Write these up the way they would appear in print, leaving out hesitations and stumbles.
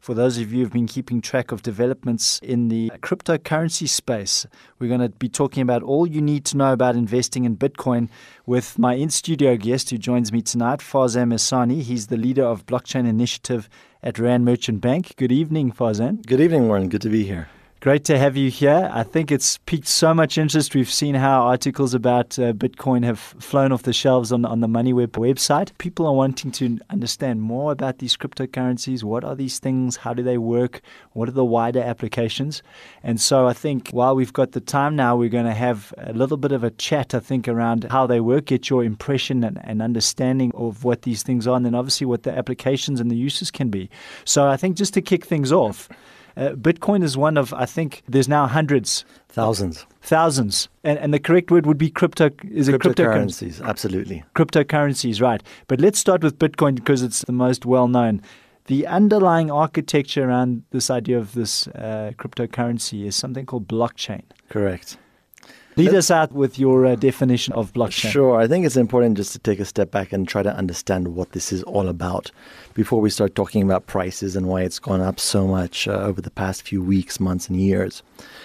For those of you who've been keeping track of developments in the cryptocurrency space, we're going to be talking about all you need to know about investing in Bitcoin with my in-studio guest who joins me tonight, Farzan Messani. He's the leader of Blockchain Initiative at Rand Merchant Bank. Good evening, Farzan. Good evening, Warren. Good to be here. Great to have you here. I think it's piqued so much interest. We've seen how articles about Bitcoin have flown off the shelves on the MoneyWeb website. People are wanting to understand more about these cryptocurrencies. What are these things? How do they work? What are the wider applications? And so I think while we've got the time now, we're going to have a little bit of a chat, I think, around how they work, get your impression and understanding of what these things are, and then obviously what the applications and the uses can be. So I think just to kick things off, Bitcoin is one of, I think, there's now hundreds. Thousands. And the correct word would be cryptocurrencies, absolutely. Cryptocurrencies, right. But let's start with Bitcoin because it's the most well-known. The underlying architecture around this idea of this cryptocurrency is something called blockchain. Correct. Lead us out with your definition of blockchain. Sure. I think it's important just to take a step back and try to understand what this is all about before we start talking about prices and why it's gone up so much over the past few weeks, months, and years.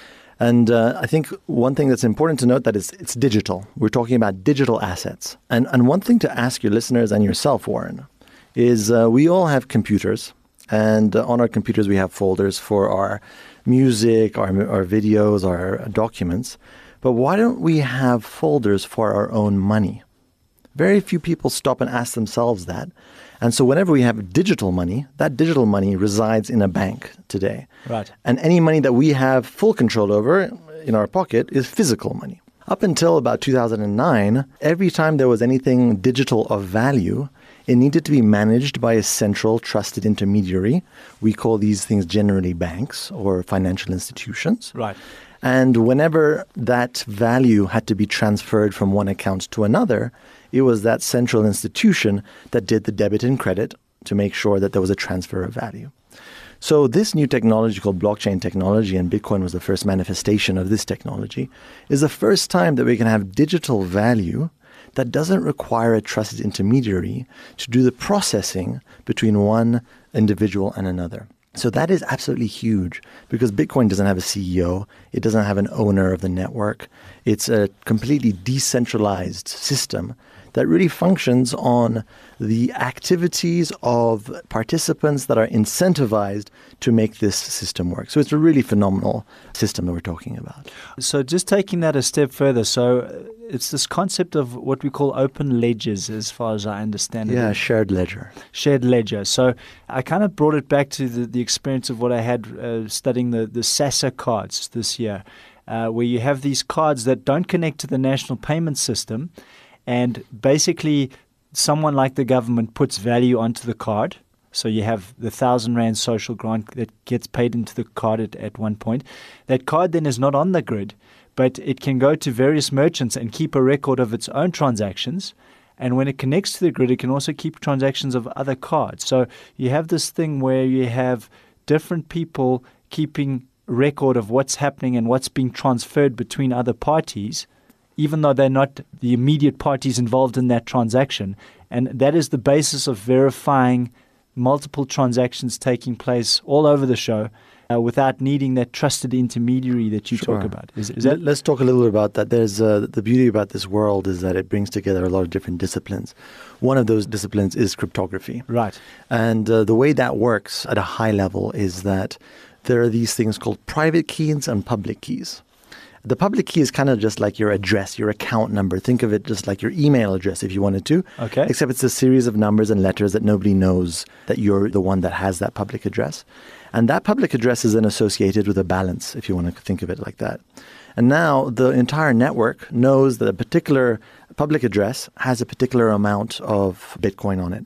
And I think one thing that's important to note that it's digital. We're talking about digital assets. And one thing to ask your listeners and yourself, Warren, is we all have computers. And on our computers, we have folders for our music, our videos, our documents. But why don't we have folders for our own money? Very few people stop and ask themselves that. And so whenever we have digital money, that digital money resides in a bank today. Right. And any money that we have full control over in our pocket is physical money. Up until about 2009, every time there was anything digital of value, it needed to be managed by a central trusted intermediary. We call these things generally banks or financial institutions. Right. And whenever that value had to be transferred from one account to another, it was that central institution that did the debit and credit to make sure that there was a transfer of value. So this new technology called blockchain technology, and Bitcoin was the first manifestation of this technology, is the first time that we can have digital value that doesn't require a trusted intermediary to do the processing between one individual and another. So that is absolutely huge because Bitcoin doesn't have a CEO. It doesn't have an owner of the network. It's a completely decentralized system that really functions on the activities of participants that are incentivized to make this system work. So it's a really phenomenal system that we're talking about. So just taking that a step further, so it's this concept of what we call open ledgers as far as I understand it. Yeah, shared ledger. Shared ledger. So I kind of brought it back to the experience of what I had studying the SASSA cards this year, where you have these cards that don't connect to the national payment system. And basically, someone like the government puts value onto the card. So you have the 1,000 Rand social grant that gets paid into the card at one point. That card then is not on the grid, but it can go to various merchants and keep a record of its own transactions. And when it connects to the grid, it can also keep transactions of other cards. So you have this thing where you have different people keeping record of what's happening and what's being transferred between other parties, even though they're not the immediate parties involved in that transaction. And that is the basis of verifying multiple transactions taking place all over the show without needing that trusted intermediary that you talk about. Is that? Let's talk a little bit about that. There's the beauty about this world is that it brings together a lot of different disciplines. One of those disciplines is cryptography. Right. And the way that works at a high level is that there are these things called private keys and public keys. The public key is kind of just like your address, your account number. Think of it just like your email address if you wanted to. Okay. Except it's a series of numbers and letters that nobody knows that you're the one that has that public address. And that public address is then associated with a balance, if you want to think of it like that. And now the entire network knows that a particular public address has a particular amount of Bitcoin on it.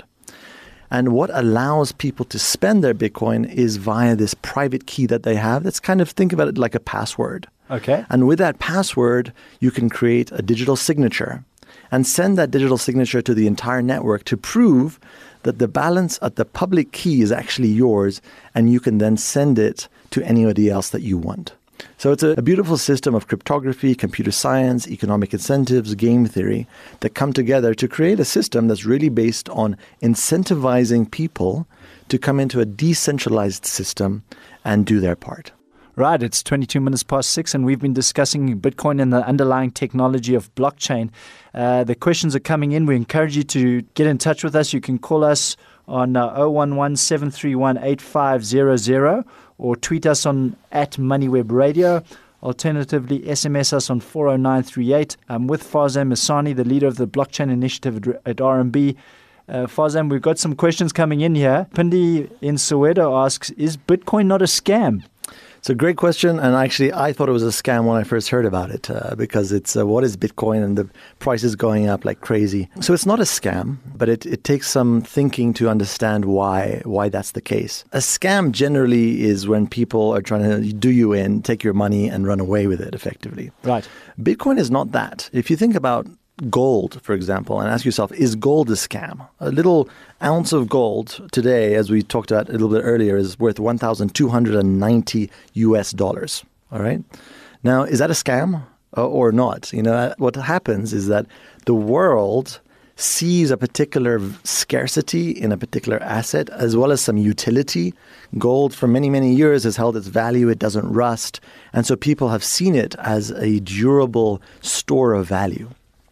And what allows people to spend their Bitcoin is via this private key that they have. That's kind of, think about it like a password. Okay. And with that password, you can create a digital signature and send that digital signature to the entire network to prove that the balance at the public key is actually yours, and you can then send it to anybody else that you want. So it's a beautiful system of cryptography, computer science, economic incentives, game theory that come together to create a system that's really based on incentivizing people to come into a decentralized system and do their part. Right, it's 22 minutes past 6, and we've been discussing Bitcoin and the underlying technology of blockchain. The questions are coming in. We encourage you to get in touch with us. You can call us on 011-731-8500 or tweet us on @MoneyWebRadio. Alternatively, SMS us on 40938. I'm with Farzam Asani, the leader of the blockchain initiative at RMB. Farzam, we've got some questions coming in here. Pindi in Soweto asks, is Bitcoin not a scam? It's a great question, and actually I thought it was a scam when I first heard about it because it's what is Bitcoin and the price is going up like crazy. So it's not a scam, but it takes some thinking to understand why that's the case. A scam generally is when people are trying to do you in, take your money and run away with it effectively. Right. Bitcoin is not that. If you think about gold, for example, and ask yourself, is gold a scam? A little ounce of gold today, as we talked about a little bit earlier, is worth $1,290 US. All right. Now, is that a scam or not? You know, what happens is that the world sees a particular scarcity in a particular asset as well as some utility. Gold for many, many years has held its value. It doesn't rust. And so people have seen it as a durable store of value.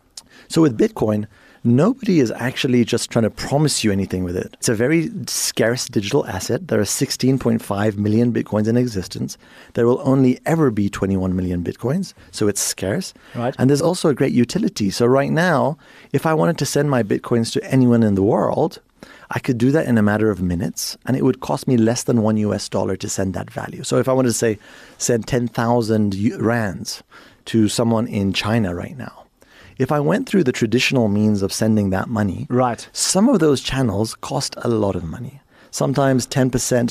So with Bitcoin, nobody is actually just trying to promise you anything with it. It's a very scarce digital asset. There are 16.5 million Bitcoins in existence. There will only ever be 21 million Bitcoins, so it's scarce. Right. And there's also a great utility. So right now, if I wanted to send my Bitcoins to anyone in the world, I could do that in a matter of minutes, and it would cost me less than $1 US to send that value. So if I wanted to say send 10,000 rands to someone in China right now, if I went through the traditional means of sending that money, right, some of those channels cost a lot of money. Sometimes 10%,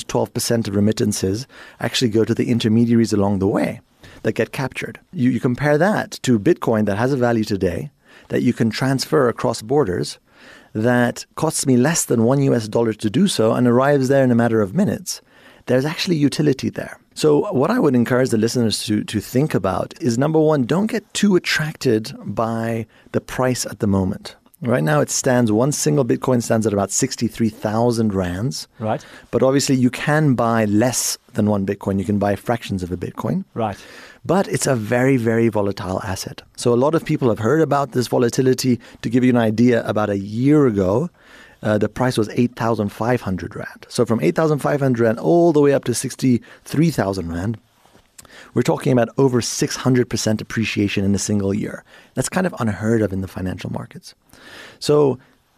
12% of remittances actually go to the intermediaries along the way that get captured. You compare that to Bitcoin that has a value today that you can transfer across borders that costs me less than $1 US to do so and arrives there in a matter of minutes. There's actually utility there. So what I would encourage the listeners to think about is, number one, don't get too attracted by the price at the moment. Right now, one single Bitcoin stands at about 63,000 rands. Right. But obviously, you can buy less than one Bitcoin. You can buy fractions of a Bitcoin. Right. But it's a very, very volatile asset. So a lot of people have heard about this volatility. To give you an idea, about a year ago, the price was 8,500 Rand. So from 8,500 Rand all the way up to 63,000 Rand, we're talking about over 600% appreciation in a single year. That's kind of unheard of in the financial markets. So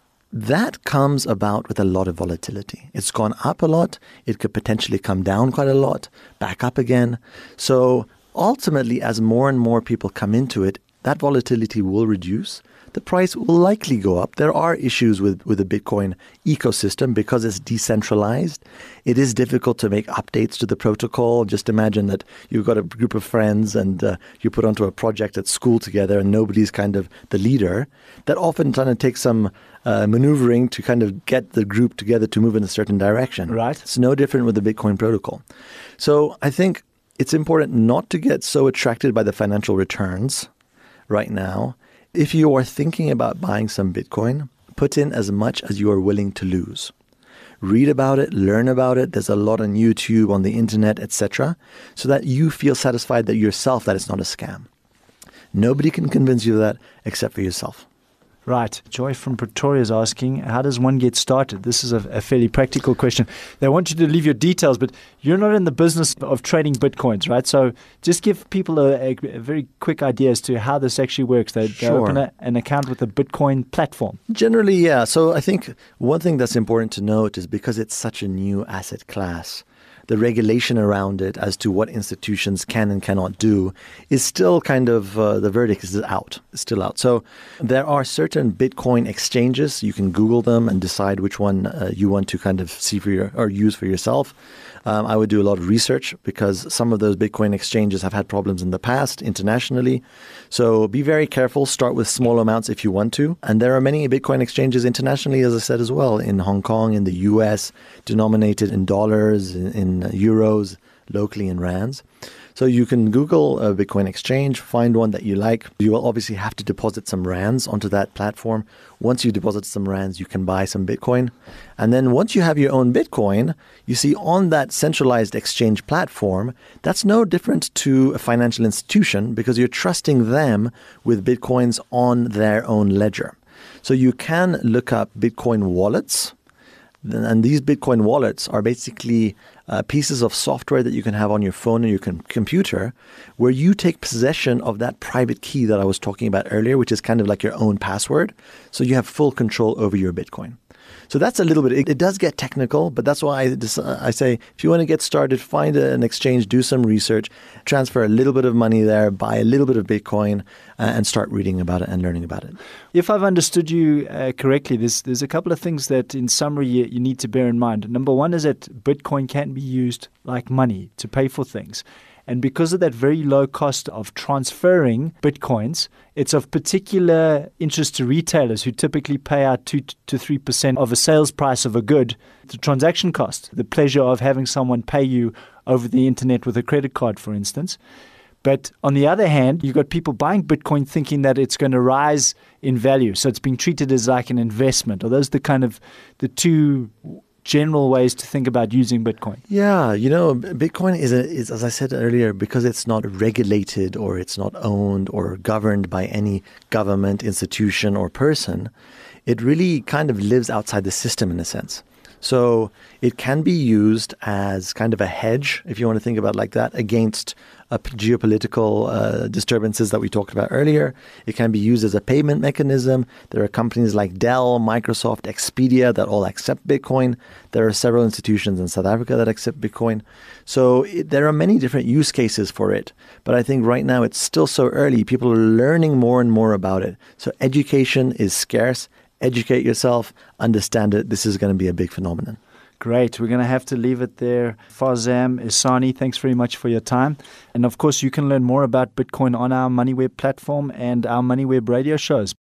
that comes about with a lot of volatility. It's gone up a lot. It could potentially come down quite a lot, back up again. So ultimately, as more and more people come into it, that volatility will reduce. The price will likely go up. There are issues with the Bitcoin ecosystem because it's decentralized. It is difficult to make updates to the protocol. Just imagine that you've got a group of friends and you put onto a project at school together and nobody's kind of the leader. That often kind of takes some maneuvering to kind of get the group together to move in a certain direction. Right. It's no different with the Bitcoin protocol. So I think it's important not to get so attracted by the financial returns right now. If you are thinking about buying some Bitcoin, put in as much as you are willing to lose. Read about it, learn about it. There's a lot on YouTube, on the internet, etc., so that you feel satisfied that yourself that it's not a scam. Nobody can convince you of that except for yourself. Right. Joy from Pretoria is asking, how does one get started? This is a fairly practical question. They want you to leave your details, but you're not in the business of trading Bitcoins, right? So just give people a very quick idea as to how this actually works. They open an account with a Bitcoin platform. Generally, yeah. So I think one thing that's important to note is because it's such a new asset class, the regulation around it as to what institutions can and cannot do is still kind of, the verdict is out. It's still out. So there are certain Bitcoin exchanges. You can Google them and decide which one you want to kind of see or use for yourself. I would do a lot of research because some of those Bitcoin exchanges have had problems in the past internationally. So be very careful. Start with small amounts if you want to. And there are many Bitcoin exchanges internationally, as I said as well, in Hong Kong, in the US, denominated in dollars, in euros, locally in rands. So you can Google a Bitcoin exchange, find one that you like. You will obviously have to deposit some rands onto that platform. Once you deposit some rands, you can buy some Bitcoin. And then once you have your own Bitcoin, you see on that centralized exchange platform, that's no different to a financial institution because you're trusting them with Bitcoins on their own ledger. So you can look up Bitcoin wallets. And these Bitcoin wallets are basically pieces of software that you can have on your phone or your computer where you take possession of that private key that I was talking about earlier, which is kind of like your own password. So you have full control over your Bitcoin. So that's a little bit, it does get technical, but that's why I say, if you want to get started, find an exchange, do some research, transfer a little bit of money there, buy a little bit of Bitcoin, and start reading about it and learning about it. If I've understood you correctly, there's a couple of things that in summary you need to bear in mind. Number one is that Bitcoin can be used like money to pay for things. And because of that very low cost of transferring Bitcoins, it's of particular interest to retailers who typically pay out 2 to 3% of a sales price of a good, the transaction cost, the pleasure of having someone pay you over the internet with a credit card, for instance. But on the other hand, you've got people buying Bitcoin thinking that it's going to rise in value. So it's being treated as like an investment. Are those the two general ways to think about using Bitcoin? Yeah, Bitcoin is, as I said earlier, because it's not regulated or it's not owned or governed by any government, institution, or person, it really kind of lives outside the system in a sense. So it can be used as kind of a hedge, if you want to think about it like that, against geopolitical disturbances that we talked about earlier. It can be used as a payment mechanism. There are companies like Dell, Microsoft, Expedia that all accept Bitcoin. There are several institutions in South Africa that accept Bitcoin. So there are many different use cases for it. But I think right now it's still so early. People are learning more and more about it. So education is scarce. Educate yourself, understand it. This is going to be a big phenomenon. Great. We're going to have to leave it there. Farzam Ihsani, thanks very much for your time. And of course, you can learn more about Bitcoin on our MoneyWeb platform and our MoneyWeb radio shows.